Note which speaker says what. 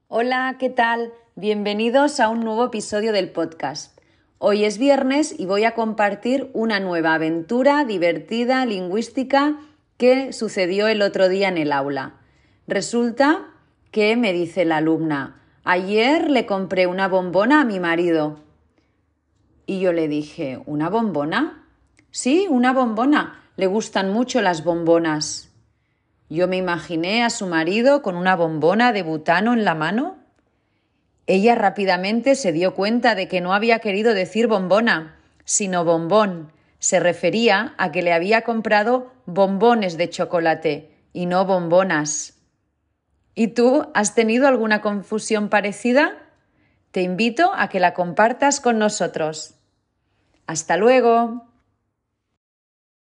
Speaker 1: Hola, ¿qué tal? Bienvenidos a un nuevo episodio del podcast. Hoy es viernes y voy a compartir una nueva aventura divertida, lingüística, que sucedió el otro día en el aula. Resulta que me dice la alumna: ayer le compré una bombona a mi marido. Y yo le dije: ¿una bombona? Sí, una bombona. Le gustan mucho las bombonas. Yo me imaginé a su marido con una bombona de butano en la mano. Ella rápidamente se dio cuenta de que no había querido decir bombona, sino bombón. Se refería a que le había comprado bombones de chocolate y no bombonas. ¿Y tú has tenido alguna confusión parecida? Te invito a que la compartas con nosotros. ¡Hasta luego!